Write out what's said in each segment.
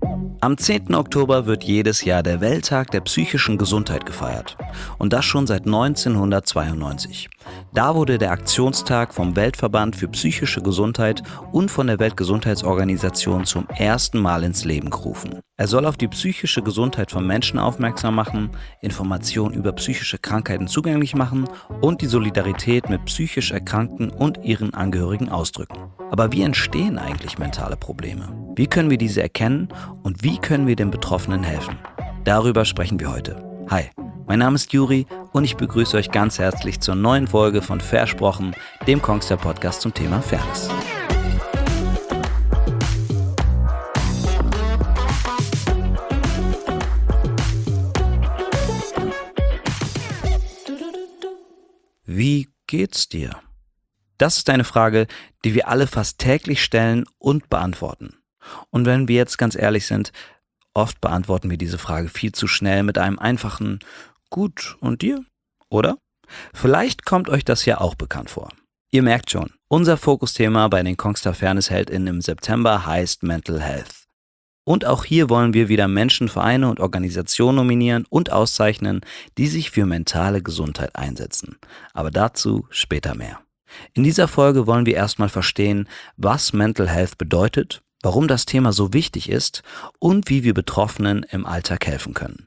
Am 10. Oktober wird jedes Jahr der Welttag der psychischen Gesundheit gefeiert. Und das schon seit 1992. Da wurde der Aktionstag vom Weltverband für psychische Gesundheit und von der Weltgesundheitsorganisation zum ersten Mal ins Leben gerufen. Er soll auf die psychische Gesundheit von Menschen aufmerksam machen, Informationen über psychische Krankheiten zugänglich machen und die Solidarität mit psychisch Erkrankten und ihren Angehörigen ausdrücken. Aber wie entstehen eigentlich mentale Probleme? Wie können wir diese erkennen und wie können wir den Betroffenen helfen? Darüber sprechen wir heute. Hi, mein Name ist Juri und ich begrüße euch ganz herzlich zur neuen Folge von Versprochen, dem Kongstar Podcast zum Thema Fairness. Wie geht's dir? Das ist eine Frage, die wir alle fast täglich stellen und beantworten. Und wenn wir jetzt ganz ehrlich sind, oft beantworten wir diese Frage viel zu schnell mit einem einfachen Gut und dir, oder? Vielleicht kommt euch das ja auch bekannt vor. Ihr merkt schon, unser Fokusthema bei den Kongstar FairnessheldInnen im September heißt Mental Health. Und auch hier wollen wir wieder Menschen, Vereine und Organisationen nominieren und auszeichnen, die sich für mentale Gesundheit einsetzen. Aber dazu später mehr. In dieser Folge wollen wir erstmal verstehen, was Mental Health bedeutet, warum das Thema so wichtig ist und wie wir Betroffenen im Alltag helfen können.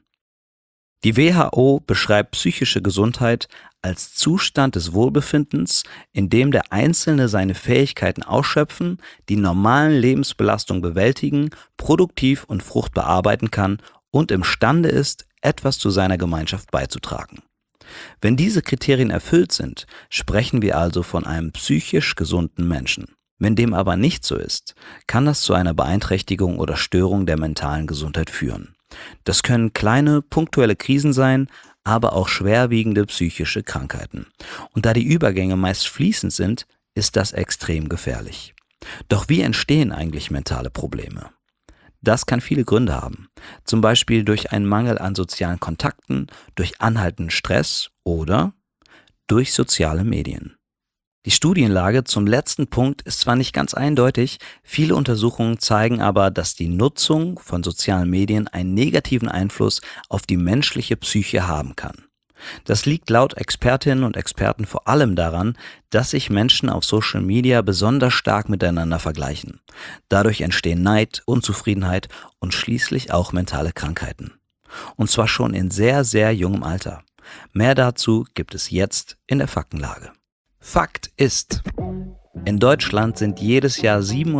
Die WHO beschreibt psychische Gesundheit als Zustand des Wohlbefindens, in dem der Einzelne seine Fähigkeiten ausschöpfen, die normalen Lebensbelastungen bewältigen, produktiv und fruchtbar arbeiten kann und imstande ist, etwas zu seiner Gemeinschaft beizutragen. Wenn diese Kriterien erfüllt sind, sprechen wir also von einem psychisch gesunden Menschen. Wenn dem aber nicht so ist, kann das zu einer Beeinträchtigung oder Störung der mentalen Gesundheit führen. Das können kleine, punktuelle Krisen sein, aber auch schwerwiegende psychische Krankheiten. Und da die Übergänge meist fließend sind, ist das extrem gefährlich. Doch wie entstehen eigentlich mentale Probleme? Das kann viele Gründe haben, zum Beispiel durch einen Mangel an sozialen Kontakten, durch anhaltenden Stress oder durch soziale Medien. Die Studienlage zum letzten Punkt ist zwar nicht ganz eindeutig, viele Untersuchungen zeigen aber, dass die Nutzung von sozialen Medien einen negativen Einfluss auf die menschliche Psyche haben kann. Das liegt laut Expertinnen und Experten vor allem daran, dass sich Menschen auf Social Media besonders stark miteinander vergleichen. Dadurch entstehen Neid, Unzufriedenheit und schließlich auch mentale Krankheiten. Und zwar schon in sehr, sehr jungem Alter. Mehr dazu gibt es jetzt in der Faktenlage. Fakt ist, in Deutschland sind jedes Jahr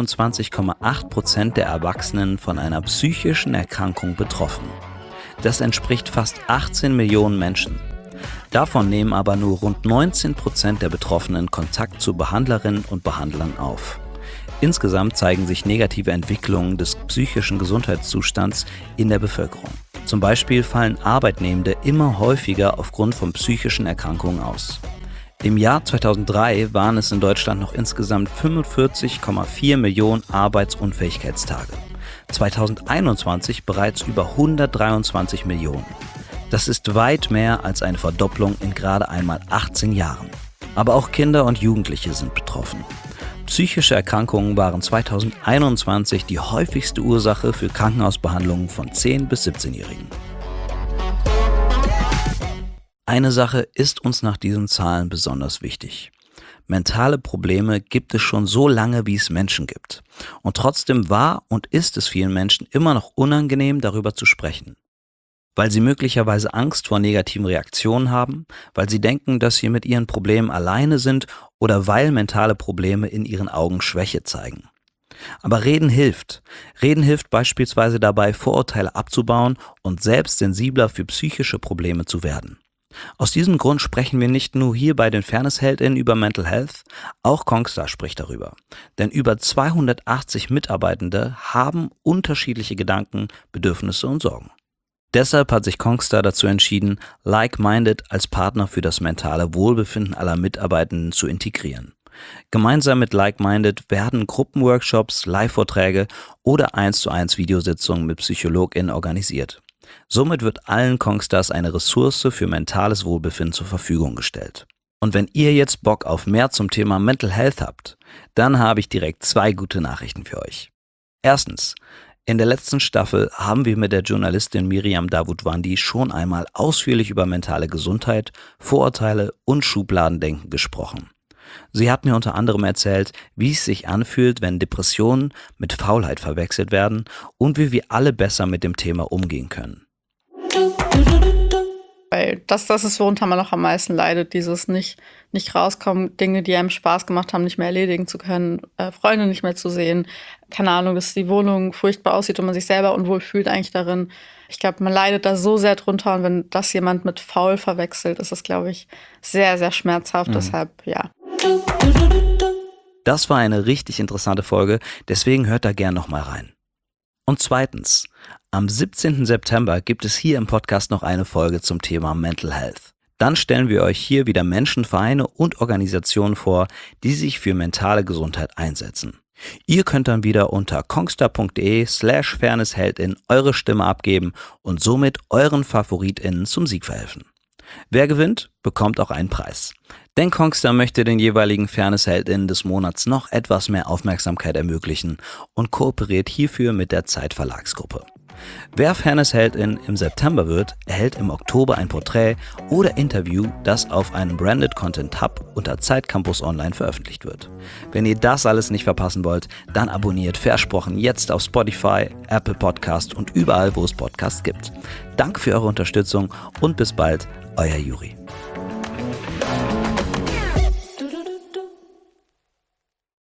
27,8% der Erwachsenen von einer psychischen Erkrankung betroffen. Das entspricht fast 18 Millionen Menschen. Davon nehmen aber nur rund 19% der Betroffenen Kontakt zu Behandlerinnen und Behandlern auf. Insgesamt zeigen sich negative Entwicklungen des psychischen Gesundheitszustands in der Bevölkerung. Zum Beispiel fallen Arbeitnehmende immer häufiger aufgrund von psychischen Erkrankungen aus. Im Jahr 2003 waren es in Deutschland noch insgesamt 45,4 Millionen Arbeitsunfähigkeitstage. 2021 bereits über 123 Millionen. Das ist weit mehr als eine Verdopplung in gerade einmal 18 Jahren. Aber auch Kinder und Jugendliche sind betroffen. Psychische Erkrankungen waren 2021 die häufigste Ursache für Krankenhausbehandlungen von 10- bis 17-Jährigen. Eine Sache ist uns nach diesen Zahlen besonders wichtig. Mentale Probleme gibt es schon so lange, wie es Menschen gibt. Und trotzdem war und ist es vielen Menschen immer noch unangenehm, darüber zu sprechen. Weil sie möglicherweise Angst vor negativen Reaktionen haben, weil sie denken, dass sie mit ihren Problemen alleine sind oder weil mentale Probleme in ihren Augen Schwäche zeigen. Aber Reden hilft. Reden hilft beispielsweise dabei, Vorurteile abzubauen und selbst sensibler für psychische Probleme zu werden. Aus diesem Grund sprechen wir nicht nur hier bei den FairnessheldInnen über Mental Health, auch Kongstar spricht darüber. Denn über 280 Mitarbeitende haben unterschiedliche Gedanken, Bedürfnisse und Sorgen. Deshalb hat sich Kongstar dazu entschieden, Like-Minded als Partner für das mentale Wohlbefinden aller Mitarbeitenden zu integrieren. Gemeinsam mit Like-Minded werden Gruppenworkshops, Live-Vorträge oder 1:1 Videositzungen mit PsychologInnen organisiert. Somit wird allen Kongstars eine Ressource für mentales Wohlbefinden zur Verfügung gestellt. Und wenn ihr jetzt Bock auf mehr zum Thema Mental Health habt, dann habe ich direkt 2 gute Nachrichten für euch. Erstens, In der letzten Staffel haben wir mit der Journalistin Miriam Davutwandi schon einmal ausführlich über mentale Gesundheit, Vorurteile und Schubladendenken gesprochen. Sie hat mir unter anderem erzählt, wie es sich anfühlt, wenn Depressionen mit Faulheit verwechselt werden und wie wir alle besser mit dem Thema umgehen können. Weil das ist, worunter man noch am meisten leidet, dieses nicht rauskommen, Dinge, die einem Spaß gemacht haben, nicht mehr erledigen zu können, Freunde nicht mehr zu sehen, keine Ahnung, dass die Wohnung furchtbar aussieht und man sich selber unwohl fühlt eigentlich darin. Ich glaube, man leidet da so sehr drunter und wenn das jemand mit faul verwechselt, ist das, glaube ich, sehr, sehr schmerzhaft. Deshalb, ja. Das war eine richtig interessante Folge, deswegen hört da gern nochmal rein. Und zweitens, am 17. September gibt es hier im Podcast noch eine Folge zum Thema Mental Health. Dann stellen wir euch hier wieder Menschen, Vereine und Organisationen vor, die sich für mentale Gesundheit einsetzen. Ihr könnt dann wieder unter kongstar.de/fairnessheldin eure Stimme abgeben und somit euren FavoritInnen zum Sieg verhelfen. Wer gewinnt, bekommt auch einen Preis. Denn Kongstar möchte den jeweiligen FairnessheldInnen des Monats noch etwas mehr Aufmerksamkeit ermöglichen und kooperiert hierfür mit der Zeit Verlagsgruppe. Wer Fairnessheldin im September wird, erhält im Oktober ein Porträt oder Interview, das auf einem Branded Content Hub unter Zeit Campus Online veröffentlicht wird. Wenn ihr das alles nicht verpassen wollt, dann abonniert Versprochen jetzt auf Spotify, Apple Podcast und überall, wo es Podcasts gibt. Danke für eure Unterstützung und bis bald, euer Juri.